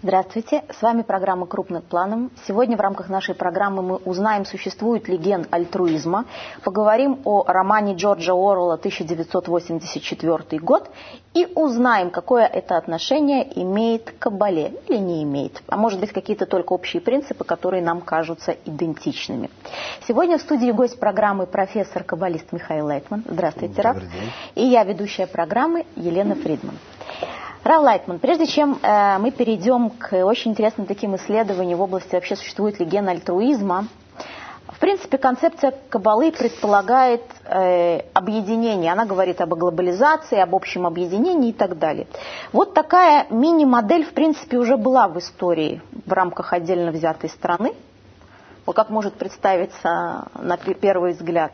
Здравствуйте, с вами программа «Крупным планом». Сегодня в рамках нашей программы мы узнаем, существует ли ген альтруизма, поговорим о романе Джорджа Оруэлла «1984 год» и узнаем, какое это отношение имеет к Каббале или не имеет, а может быть какие-то только общие принципы, которые нам кажутся идентичными. Сегодня в студии гость программы профессор-каббалист Михаил Лайтман. Здравствуйте, Рав. И я, ведущая программы, Елена Фридман. Рав Лайтман, прежде чем мы перейдем к очень интересным таким исследованиям в области вообще существует ли ген альтруизма, в принципе, концепция Каббалы предполагает объединение. Она говорит об глобализации, об общем объединении и так далее. Вот такая мини-модель, в принципе, уже была в истории в рамках отдельно взятой страны. Вот как может представиться на первый взгляд.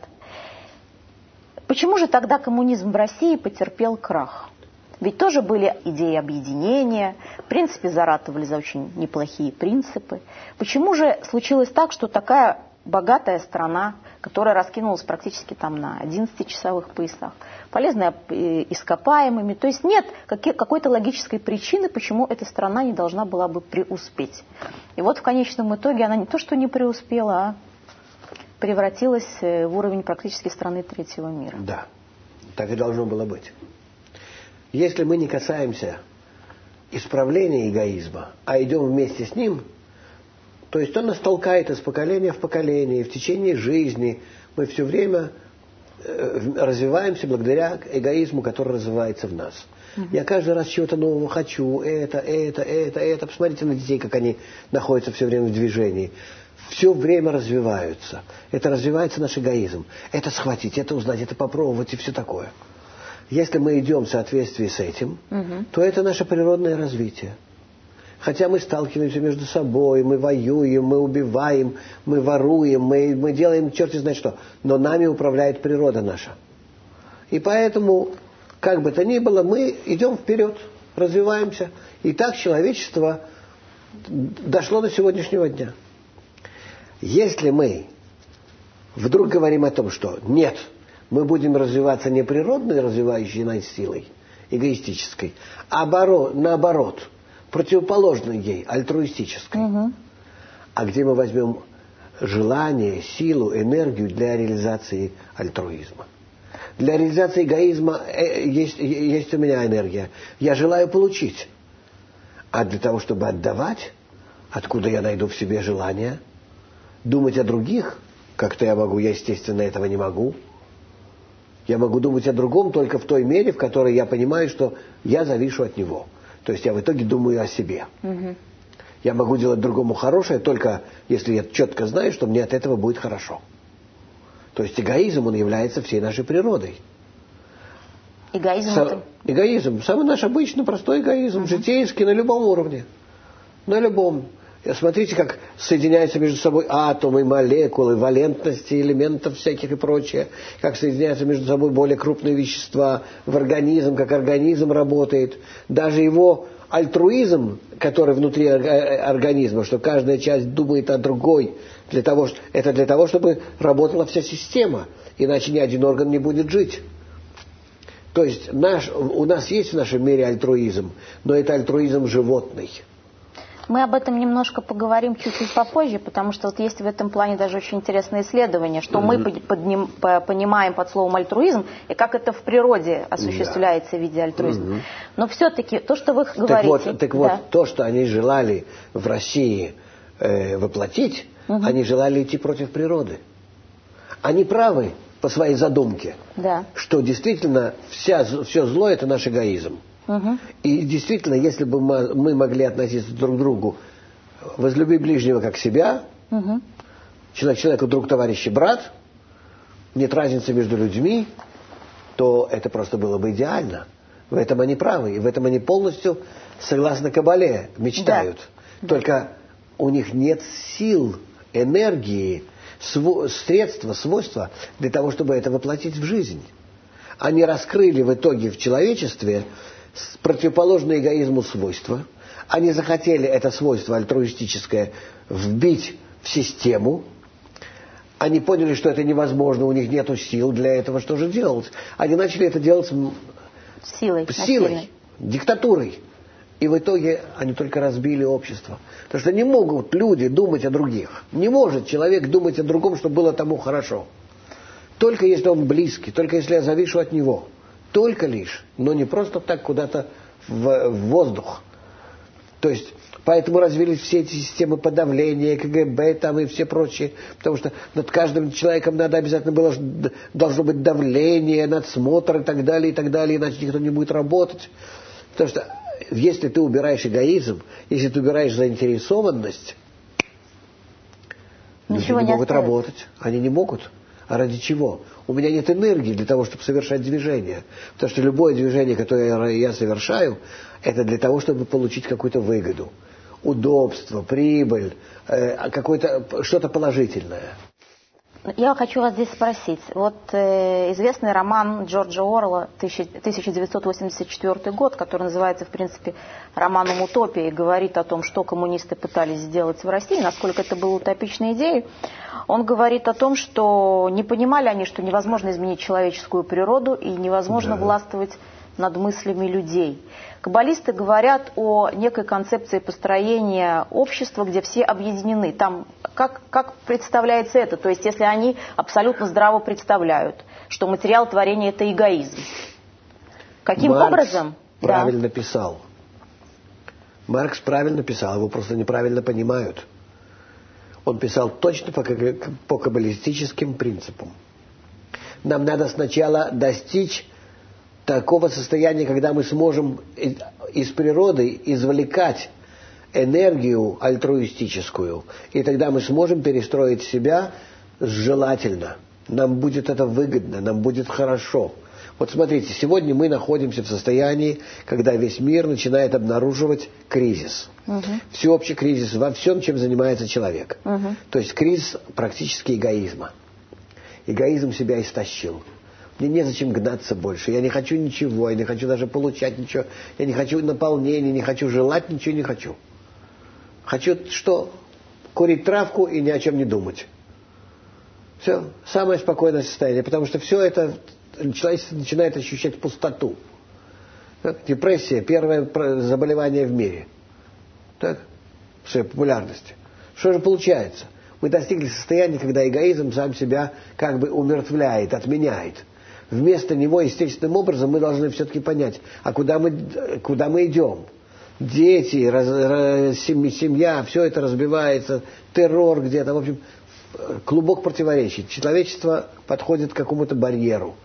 Почему же тогда коммунизм в России потерпел крах? Ведь тоже были идеи объединения, в принципе, заратовали за очень неплохие принципы. Почему же случилось так, что такая богатая страна, которая раскинулась практически там на 11-часовых поясах, полезная ископаемыми, то есть нет какой-то логической причины, почему эта страна не должна была бы преуспеть. И вот в конечном итоге она не то что не преуспела, а превратилась в уровень практически страны третьего мира. Да, так и должно было быть. Если мы не касаемся исправления эгоизма, а идем вместе с ним, то есть он нас толкает из поколения в поколение, и в течение жизни мы все время развиваемся благодаря эгоизму, который развивается в нас. Я каждый раз чего-то нового хочу, это. Посмотрите на детей, как они находятся все время в движении. Все время развиваются. Это развивается наш эгоизм. Это схватить, это узнать, это попробовать и все такое. Если мы идем в соответствии с этим, то это наше природное развитие. Хотя мы сталкиваемся между собой, мы воюем, мы убиваем, мы воруем, мы делаем черти знает что. Но нами управляет природа наша. И поэтому, как бы то ни было, мы идем вперед, развиваемся. И так человечество дошло до сегодняшнего дня. Если мы вдруг говорим о том, что нет, мы будем развиваться не природной, развивающей нас силой, эгоистической, а наоборот, противоположной ей, альтруистической. А где мы возьмем желание, силу, энергию для реализации альтруизма? Для реализации эгоизма есть у меня энергия. Я желаю получить. А для того, чтобы отдавать, откуда я найду в себе желание? Думать о других, как-то я могу, я, естественно, этого не могу. Я могу думать о другом только в той мере, в которой я понимаю, что я завишу от него. То есть я в итоге думаю о себе. Я могу делать другому хорошее, только если я четко знаю, что мне от этого будет хорошо. То есть эгоизм, он является всей нашей природой. Эгоизм, самый наш обычный, простой эгоизм, житейский, на любом уровне. На любом. Смотрите, как соединяются между собой атомы, молекулы, валентности элементов всяких и прочее. Как соединяются между собой более крупные вещества в организм, как организм работает. Даже его альтруизм, который внутри организма, что каждая часть думает о другой, это для того, чтобы работала вся система. Иначе ни один орган не будет жить. То есть у нас есть в нашем мире альтруизм, но это альтруизм животный. Мы об этом немножко поговорим чуть-чуть попозже, потому что вот есть в этом плане даже очень интересное исследование, что мы понимаем под словом альтруизм и как это в природе осуществляется в виде альтруизма. Но все-таки то, что вы говорите... Вот, то, что они желали в России воплотить, они желали идти против природы. Они правы по своей задумке, что действительно все зло – это наш эгоизм. И действительно, если бы мы могли относиться друг к другу, возлюби ближнего как себя, человеку друг, товарищ и брат, нет разницы между людьми, то это просто было бы идеально. В этом они правы, и в этом они полностью, согласно Каббале, мечтают. Только у них нет сил, энергии, средства, свойства для того, чтобы это воплотить в жизнь. Они раскрыли в итоге в человечестве противоположное эгоизму свойство. Они захотели это свойство альтруистическое вбить в систему. Они поняли, что это невозможно, у них нет сил для этого. Что же делать? Они начали это делать силой, диктатурой. И в итоге они только разбили общество. Потому что не могут люди думать о других. Не может человек думать о другом, чтобы было тому хорошо. Только если он близкий, только если я завишу от него. Только лишь, но не просто так куда-то в воздух. То есть, поэтому развились все эти системы подавления, КГБ там и все прочие. Потому что над каждым человеком надо обязательно должно быть давление, надсмотр и так далее, иначе никто не будет работать. Потому что если ты убираешь эгоизм, если ты убираешь заинтересованность, люди не могут работать. Они не могут. А ради чего? У меня нет энергии для того, чтобы совершать движение. Потому что любое движение, которое я совершаю, это для того, чтобы получить какую-то выгоду. Удобство, прибыль, что-то положительное. Я хочу вас здесь спросить. Вот известный роман Джорджа Оруэлла 1984 год, который называется, в принципе, романом «Утопия», и говорит о том, что коммунисты пытались сделать в России, насколько это была утопичная идея. Он говорит о том, что не понимали они, что невозможно изменить человеческую природу и невозможно властвовать над мыслями людей. Каббалисты говорят о некой концепции построения общества, где все объединены. Там как представляется это? То есть, если они абсолютно здраво представляют, что материал творения – это эгоизм. Каким образом? Правильно писал. Маркс правильно писал, его просто неправильно понимают. Он писал точно по каббалистическим принципам. Нам надо сначала достичь такого состояния, когда мы сможем из природы извлекать энергию альтруистическую, и тогда мы сможем перестроить себя желательно. Нам будет это выгодно, нам будет хорошо. Вот смотрите, сегодня мы находимся в состоянии, когда весь мир начинает обнаруживать кризис. Всеобщий кризис во всем, чем занимается человек. То есть кризис практически эгоизма. Эгоизм себя истощил. Мне незачем гнаться больше. Я не хочу ничего, я не хочу даже получать ничего. Я не хочу наполнения, не хочу желать, ничего не хочу. Хочу что? Курить травку и ни о чем не думать. Все. Самое спокойное состояние. Потому что все это человечество начинает ощущать пустоту. Так? Депрессия – первое заболевание в мире. Так? В своей популярности. Что же получается? Мы достигли состояния, когда эгоизм сам себя как бы умертвляет, отменяет. Вместо него естественным образом мы должны все-таки понять, а куда мы идем. Дети, семья, все это разбивается, террор где-то, в общем, клубок противоречий. Человечество подходит к какому-то барьеру.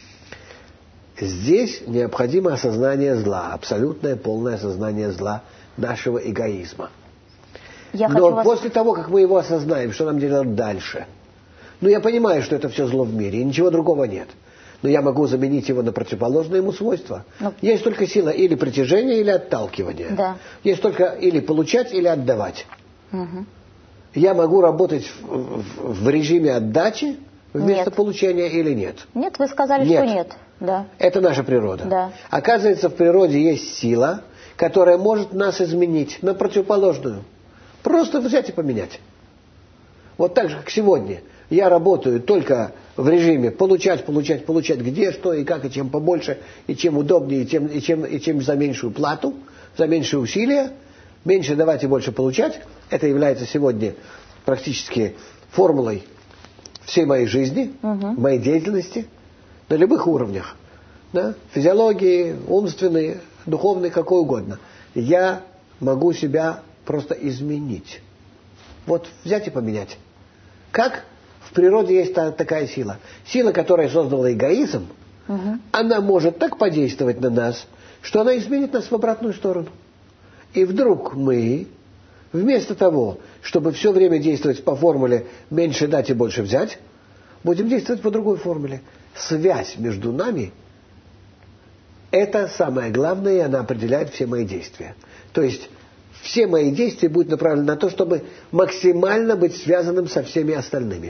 Здесь необходимо осознание зла, абсолютное, полное осознание зла нашего эгоизма. Но после того, как мы его осознаем, что нам делать дальше? Я понимаю, что это все зло в мире, и ничего другого нет. Но я могу заменить его на противоположное ему свойство. Есть только сила или притяжения, или отталкивания. Да. Есть только или получать, или отдавать. Я могу работать в режиме отдачи вместо получения или нет? Нет, вы сказали, что нет. Да. Это наша природа. Да. Оказывается, в природе есть сила, которая может нас изменить на противоположную. Просто взять и поменять. Вот так же, как сегодня. Я работаю только в режиме получать, где, что и как, и чем побольше, и чем удобнее, и чем за меньшую плату, за меньшие усилия, меньше давать и больше получать. Это является сегодня практически формулой всей моей жизни, моей деятельности, на любых уровнях. Да? Физиологии, умственной, духовной, какой угодно. Я могу себя просто изменить. Вот взять и поменять. Как? В природе есть такая сила. Сила, которая создала эгоизм, она может так подействовать на нас, что она изменит нас в обратную сторону. И вдруг мы, вместо того, чтобы все время действовать по формуле «меньше дать и больше взять», будем действовать по другой формуле. Связь между нами – это самое главное, и она определяет все мои действия. То есть все мои действия будут направлены на то, чтобы максимально быть связанным со всеми остальными.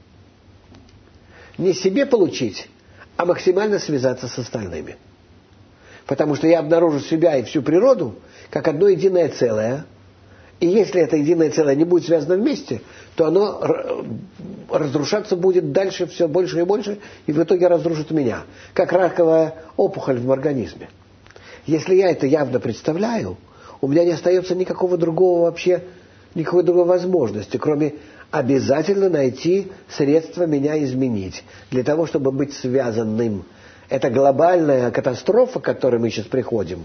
Не себе получить, а максимально связаться с остальными. Потому что я обнаружу себя и всю природу как одно единое целое. И если это единое целое не будет связано вместе, то оно разрушаться будет дальше все больше и больше, и в итоге разрушит меня. Как раковая опухоль в организме. Если я это явно представляю, у меня не остается никакой другой возможности, кроме обязательно найти средства меня изменить, для того, чтобы быть связанным. Это глобальная катастрофа, к которой мы сейчас приходим,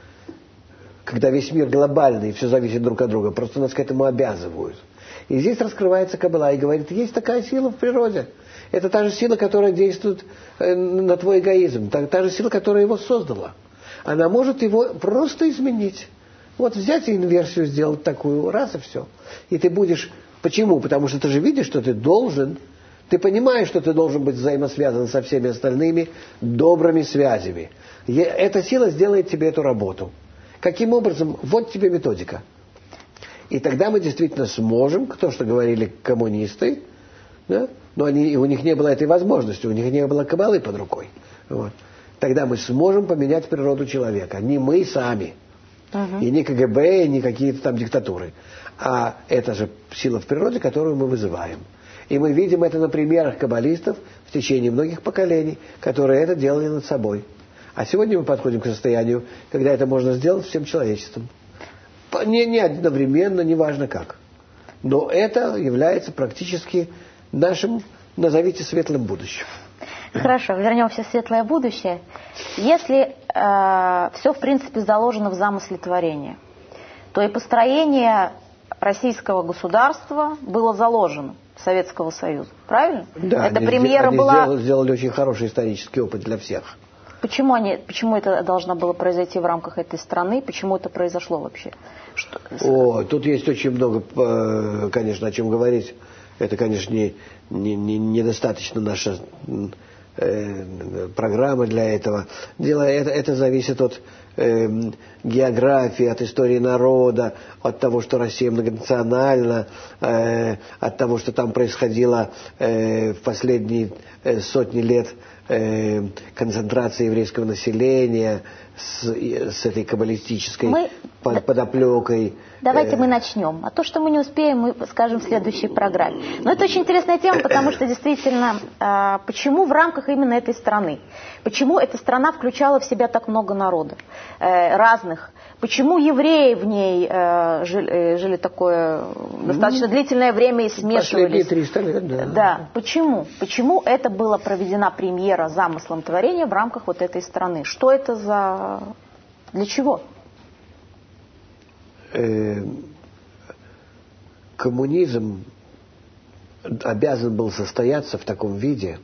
когда весь мир глобальный, и все зависит друг от друга, просто нас к этому обязывают. И здесь раскрывается Каббала и говорит, есть такая сила в природе. Это та же сила, которая действует на твой эгоизм, та же сила, которая его создала. Она может его просто изменить. Вот взять инверсию, сделать такую, раз и все. И ты будешь... Почему? Потому что ты же видишь, что ты должен... Ты понимаешь, что ты должен быть взаимосвязан со всеми остальными добрыми связями. Эта сила сделает тебе эту работу. Каким образом? Вот тебе методика. И тогда мы действительно сможем, то, что говорили коммунисты, да? Но у них не было этой возможности, у них не было Каббалы под рукой. Вот. Тогда мы сможем поменять природу человека. Не мы сами. И не КГБ, и не какие-то там диктатуры. А это же сила в природе, которую мы вызываем. И мы видим это на примерах каббалистов в течение многих поколений, которые это делали над собой. А сегодня мы подходим к состоянию, когда это можно сделать всем человечеством. Не одновременно, не важно как. Но это является практически нашим, назовите, светлым будущим. Хорошо, вернемся в светлое будущее. Если все, в принципе, заложено в замысле творения, то и построение российского государства было заложено Советского Союза. Правильно? Да, эта премьера была... сделали очень хороший исторический опыт для всех. Почему это должно было произойти в рамках этой страны? Почему это произошло вообще? Тут есть очень много, конечно, о чем говорить. Это, конечно, недостаточно наша программа для этого. Это зависит от географии, от истории народа, от того, что Россия многонациональна, от того, что там происходило в последние сотни лет концентрация еврейского населения с этой каббалистической подоплекой. Давайте мы начнем. А то, что мы не успеем, мы скажем в следующей программе. Но это очень интересная тема, потому что действительно, почему в рамках именно этой страны? Почему эта страна включала в себя так много народов разных? Почему евреи в ней жили такое достаточно длительное время и смешивались? Последние 300 лет, да. Да. Почему? Почему это была проведена премьера замыслом творения в рамках вот этой страны? Что это за... Для чего? Коммунизм обязан был состояться в таком виде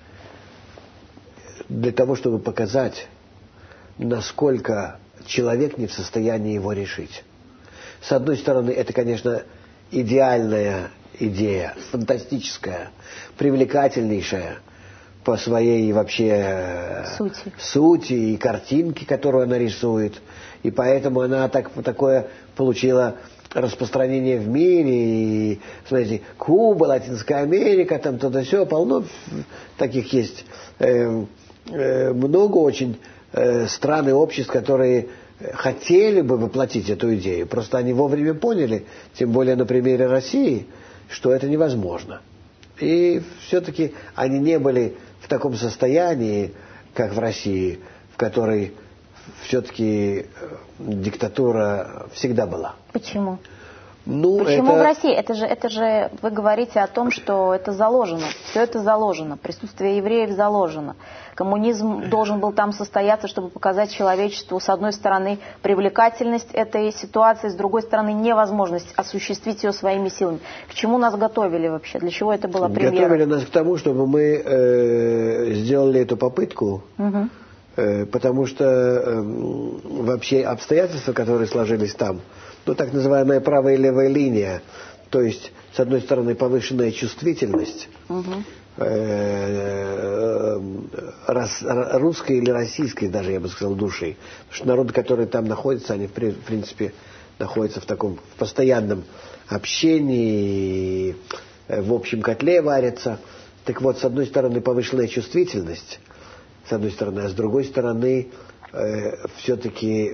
для того, чтобы показать, насколько человек не в состоянии его решить. С одной стороны, это, конечно, идеальная идея, фантастическая, привлекательнейшая по своей вообще сути и картинке, которую она рисует. И поэтому она такое получила распространение в мире. И, смотрите, Куба, Латинская Америка, там туда-сё, полно таких есть. Много очень стран и обществ, которые хотели бы воплотить эту идею. Просто они вовремя поняли, тем более на примере России, что это невозможно. И все-таки они не были в таком состоянии, как в России, в которой все-таки диктатура всегда была. Почему? Почему в России? Это же вы говорите о том, что это заложено. Все это заложено. Присутствие евреев заложено. Коммунизм должен был там состояться, чтобы показать человечеству, с одной стороны, привлекательность этой ситуации, с другой стороны, невозможность осуществить ее своими силами. К чему нас готовили вообще? Для чего это была премьера? Готовили нас к тому, чтобы мы сделали эту попытку, потому что вообще обстоятельства, которые сложились там, так называемая правая и левая линия, то есть, с одной стороны, повышенная чувствительность русской или российской, даже я бы сказал, души. Потому что народы, которые там находятся, они, в принципе, находятся в таком постоянном общении, в общем котле варятся. Так вот, с одной стороны, повышенная чувствительность, с одной стороны, а с другой стороны, все-таки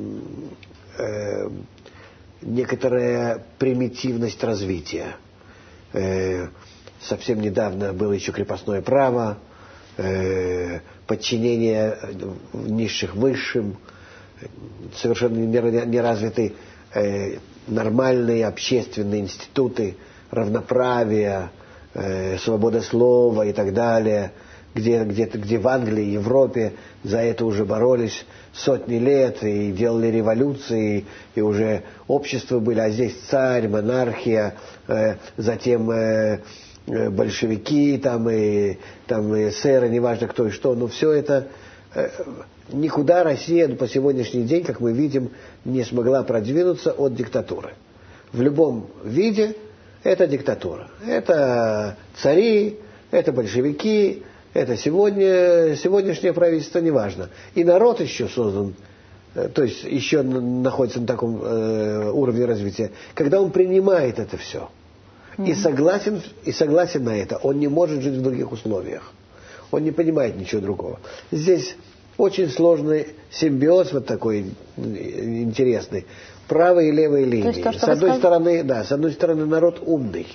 некоторая примитивность развития. Совсем недавно было еще крепостное право, подчинение низших высшим, совершенно не развиты нормальные общественные институты равноправия, свобода слова и так далее, где в Англии, Европе за это уже боролись сотни лет и делали революции, и уже общества были, а здесь царь, монархия, затем большевики, там и эсеры, неважно кто и что, но все это никуда Россия по сегодняшний день, как мы видим, не смогла продвинуться от диктатуры. В любом виде это диктатура. Это цари, это большевики, это сегодняшнее правительство, неважно. И народ еще создан, то есть еще находится на таком уровне развития, когда он принимает это все. И согласен на это, он не может жить в других условиях. Он не понимает ничего другого. Здесь очень сложный симбиоз вот такой интересный. Правые и левые линии. То есть, с одной стороны народ умный,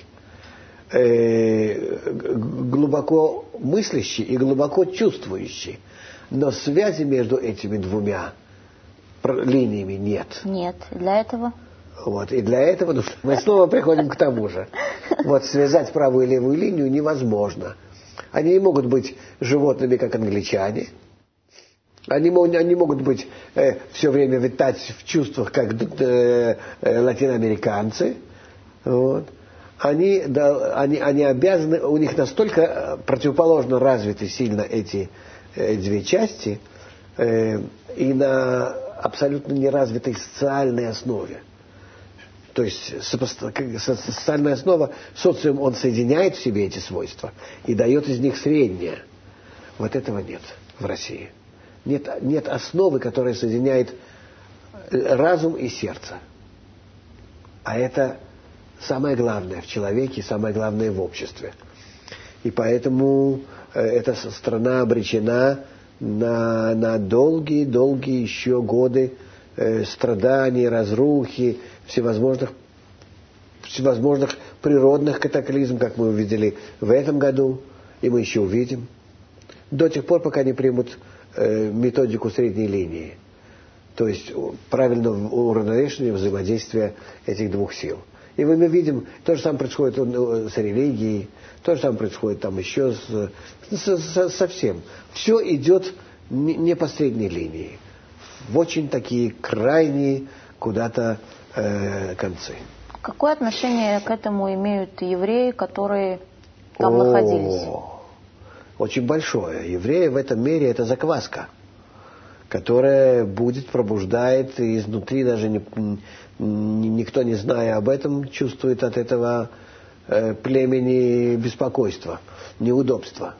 глубоко мыслящий и глубоко чувствующий. Но связи между этими двумя линиями нет. Нет. Для этого? Вот. И для этого мы снова приходим к тому же. Вот связать правую и левую линию невозможно. Они не могут быть животными, как англичане. Они могут быть все время витать в чувствах, как латиноамериканцы. Вот. Они обязаны, у них настолько противоположно развиты сильно эти две части, и на абсолютно неразвитой социальной основе. То есть социальная основа, социум, он соединяет в себе эти свойства и дает из них среднее. Вот этого нет в России. Нет основы, которая соединяет разум и сердце. А это самое главное в человеке, самое главное в обществе. И поэтому эта страна обречена на долгие еще годы страданий, разрухи, всевозможных природных катаклизмов, как мы увидели в этом году, и мы еще увидим, до тех пор, пока не примут методику средней линии, то есть правильного уравновешивания взаимодействия этих двух сил. И мы видим, то же самое происходит с религией, то же самое происходит там еще со всем. Все идет не по средней линии, в очень такие крайние куда-то концы. Какое отношение к этому имеют евреи, которые там находились? Очень большое. Евреи в этом мире — это закваска, которая пробуждает изнутри, даже никто не зная об этом, чувствует от этого племени беспокойство, неудобство.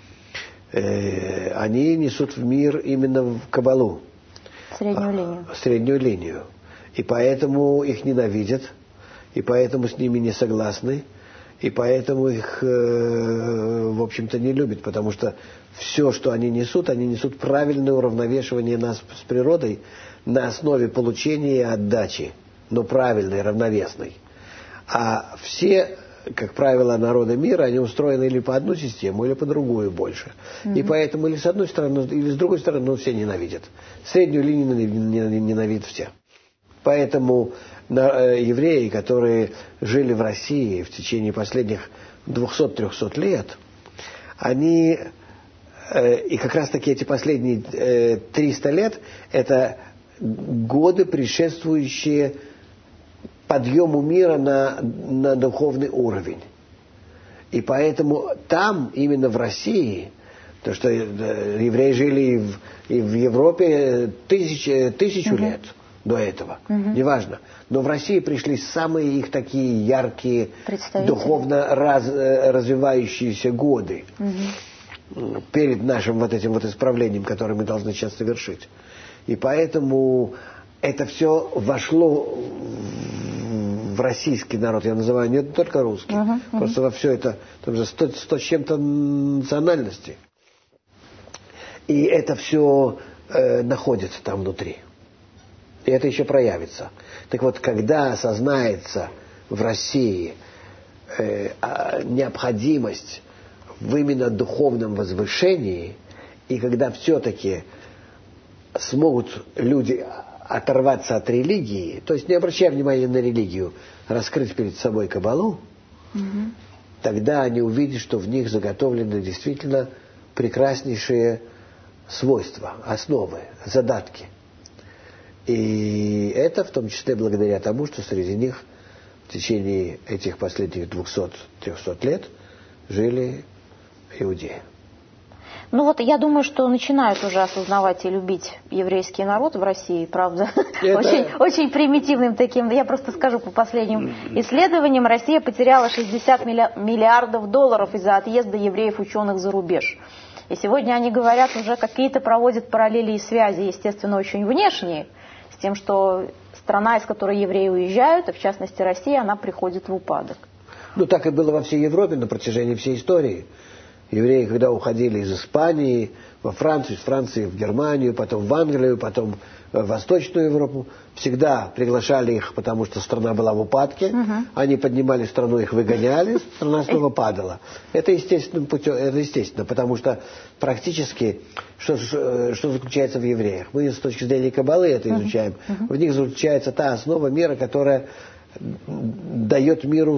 Они несут в мир именно в кабалу. Среднюю линию. И поэтому их ненавидят, и поэтому с ними не согласны, и поэтому их, в общем-то, не любят, потому что все, что они несут правильное уравновешивание нас с природой на основе получения и отдачи, но правильной, равновесной. А все, как правило, народы мира, они устроены или по одну систему, или по другую больше. И поэтому или с одной стороны, или с другой стороны, все ненавидят. Среднюю линию ненавидят все. Поэтому евреи, которые жили в России в течение последних 200-300 лет, они, и как раз таки эти последние 300 лет, это годы, предшествующие подъему мира на духовный уровень. И поэтому там, именно в России, то, что евреи жили и в Европе тысячу лет до этого, неважно. Но в России пришли самые их такие яркие, духовно развивающиеся годы перед нашим вот этим вот исправлением, которое мы должны сейчас совершить. И поэтому это все вошло в российский народ. Я называю не только русский, просто во все это, там же 100 с чем-то национальностей. И это все находится там внутри. И это еще проявится. Так вот, когда осознается в России необходимость в именно духовном возвышении, и когда все-таки смогут люди оторваться от религии, то есть не обращая внимания на религию, раскрыть перед собой кабалу, тогда они увидят, что в них заготовлены действительно прекраснейшие свойства, основы, задатки. И это в том числе благодаря тому, что среди них в течение этих последних 200-300 лет жили иудеи. Ну вот я думаю, что начинают уже осознавать и любить еврейский народ в России, правда. Очень примитивным таким. Я просто скажу, по последним исследованиям, Россия потеряла 60 миллиардов долларов из-за отъезда евреев-ученых за рубеж. И сегодня они говорят, уже какие-то проводят параллели и связи, естественно, очень внешние, с тем, что страна, из которой евреи уезжают, и в частности Россия, она приходит в упадок. Ну так и было во всей Европе на протяжении всей истории. Евреи, когда уходили из Испании во Францию, из Франции в Германию, потом в Англию, потом в Восточную Европу, всегда приглашали их, потому что страна была в упадке. Они поднимали страну, их выгоняли, страна снова падала. Это естественным путем, это естественно, потому что практически, что заключается в евреях? Мы с точки зрения каббалы это изучаем. В них заключается та основа мира, которая дает миру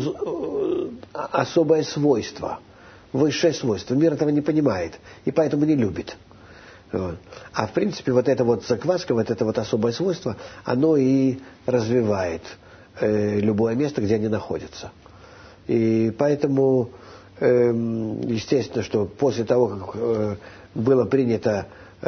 особое свойство. Высшее свойство. Мир этого не понимает и поэтому не любит. Вот. А в принципе вот эта вот закваска, вот это вот особое свойство, оно и развивает любое место, где они находятся. И поэтому естественно, что после того, как было принято,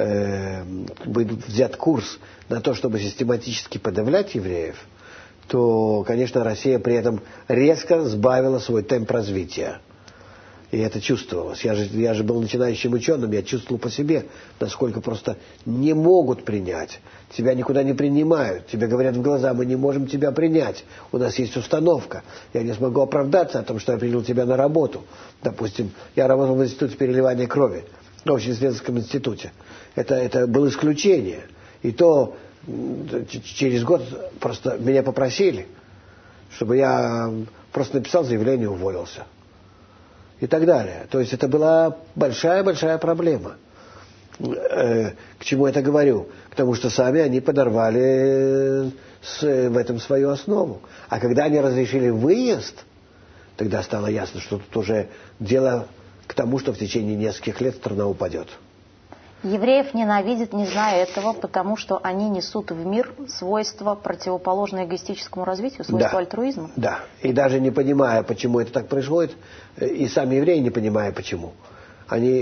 был взят курс на то, чтобы систематически подавлять евреев, то, конечно, Россия при этом резко сбавила свой темп развития. И это чувствовалось. Я же был начинающим ученым, я чувствовал по себе, насколько просто не могут принять. Тебя никуда не принимают. Тебе говорят в глаза, мы не можем тебя принять. У нас есть установка. Я не смогу оправдаться о том, что я принял тебя на работу. Допустим, я работал в институте переливания крови, в научно-исследовательском институте. Это было исключение. И то через год просто меня попросили, чтобы я просто написал заявление и уволился. И так далее. То есть это была большая-большая проблема. К чему я это говорю? К тому, что сами они подорвали в этом свою основу. А когда они разрешили выезд, тогда стало ясно, что тут уже дело к тому, что в течение нескольких лет страна упадет. Евреев ненавидят, не зная этого, потому что они несут в мир свойства, противоположные эгоистическому развитию, свойства альтруизма. Да, и даже не понимая, почему это так происходит, и сами евреи не понимая, почему, они,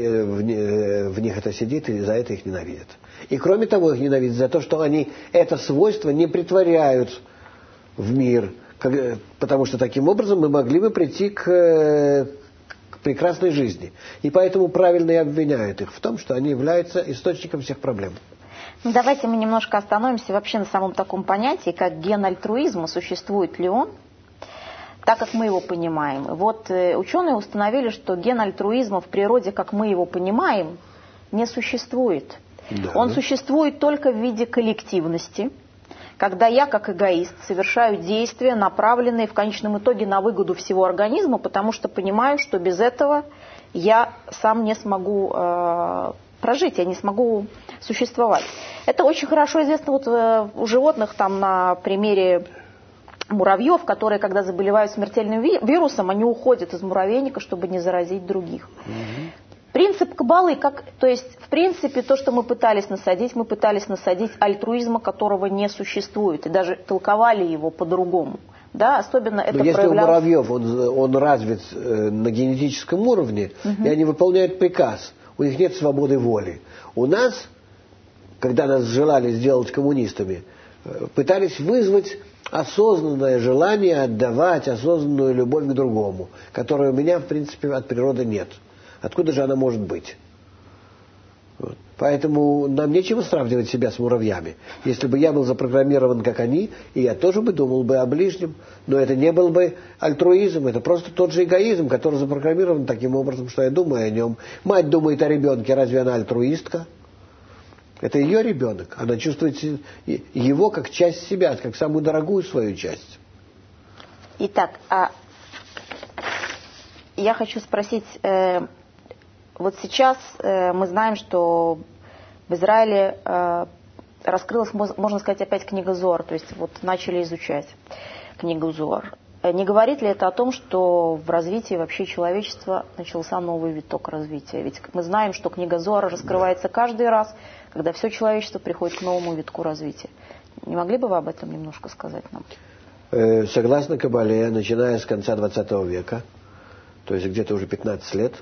в них это сидит, и за это их ненавидят. И кроме того, их ненавидят за то, что они это свойство не притворяют в мир, потому что таким образом мы могли бы прийти к прекрасной жизни. И поэтому правильно и обвиняют их в том, что они являются источником всех проблем. Ну, давайте мы немножко остановимся вообще на самом таком понятии, как ген альтруизма. Существует ли он, так как мы его понимаем? Вот ученые установили, что ген альтруизма в природе, как мы его понимаем, не существует. Да. Он существует только в виде коллективности, когда я, как эгоист, совершаю действия, направленные в конечном итоге на выгоду всего организма, потому что понимаю, что без этого я сам не смогу прожить, я не смогу существовать. Это очень хорошо известно вот у животных, там на примере муравьев, которые, когда заболевают смертельным вирусом, они уходят из муравейника, чтобы не заразить других. Принцип каббалы, то есть, в принципе, то, что мы пытались насадить альтруизма, которого не существует, и даже толковали его по-другому. Да, особенно это проявлялось... Если у муравьев он развит на генетическом уровне, и они выполняют приказ, у них нет свободы воли. У нас, когда нас желали сделать коммунистами, пытались вызвать осознанное желание отдавать осознанную любовь к другому, которой у меня, в принципе, от природы нет. Откуда же она может быть? Вот. Поэтому нам нечего сравнивать себя с муравьями. Если бы я был запрограммирован, как они, и я тоже бы думал бы о ближнем, но это не был бы альтруизм, это просто тот же эгоизм, который запрограммирован таким образом, что я думаю о нем. Мать думает о ребенке, разве она альтруистка? Это ее ребенок. Она чувствует его как часть себя, как самую дорогую свою часть. Итак, я хочу спросить... Вот сейчас мы знаем, что в Израиле раскрылась, можно сказать, опять книга Зоар, то есть вот начали изучать книгу Зоар. Не говорит ли это о том, что в развитии вообще человечества начался новый виток развития? Ведь мы знаем, что книга Зоара раскрывается каждый раз, когда все человечество приходит к новому витку развития. Не могли бы вы об этом немножко сказать нам? Согласно Кабале, начиная с конца 20 века, то есть где-то уже 15 лет,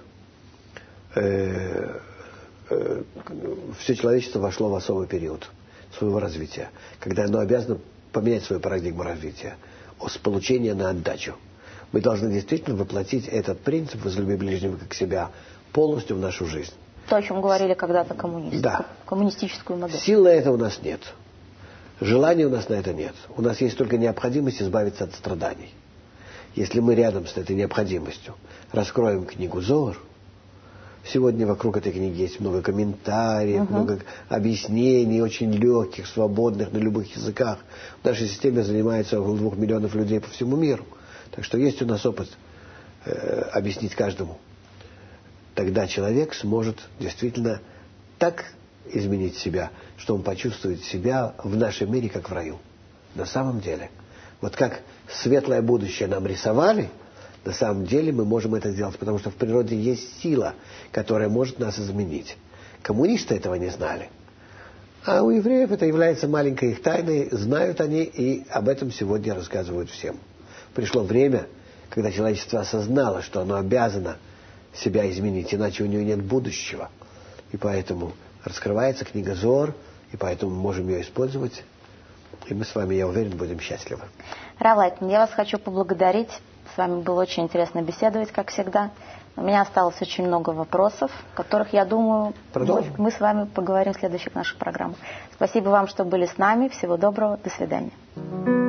все человечество вошло в особый период своего развития, когда оно обязано поменять свою парадигму развития с получения на отдачу. Мы должны действительно воплотить этот принцип «возлюби ближнего как себя» полностью в нашу жизнь. То, о чем говорили когда-то коммунисты. Да. Коммунистическую модель. Сил на это у нас нет. Желания у нас на это нет. У нас есть только необходимость избавиться от страданий. Если мы рядом с этой необходимостью раскроем книгу Зоар, сегодня вокруг этой книги есть много комментариев, много объяснений, очень легких, свободных, на любых языках. В нашей системе занимается около 2 миллионов людей по всему миру. Так что есть у нас опыт объяснить каждому. Тогда человек сможет действительно так изменить себя, что он почувствует себя в нашем мире, как в раю. На самом деле. Вот как светлое будущее нам рисовали, на самом деле мы можем это сделать, потому что в природе есть сила, которая может нас изменить. Коммунисты этого не знали. А у евреев это является маленькой их тайной, знают они и об этом сегодня рассказывают всем. Пришло время, когда человечество осознало, что оно обязано себя изменить, иначе у него нет будущего. И поэтому раскрывается книга Зоар, и поэтому мы можем ее использовать. И мы с вами, я уверен, будем счастливы. Рав Лайтман, я вас хочу поблагодарить. С вами было очень интересно беседовать, как всегда. У меня осталось очень много вопросов, о которых, я думаю, мы с вами поговорим в следующих наших программах. Спасибо вам, что были с нами. Всего доброго. До свидания.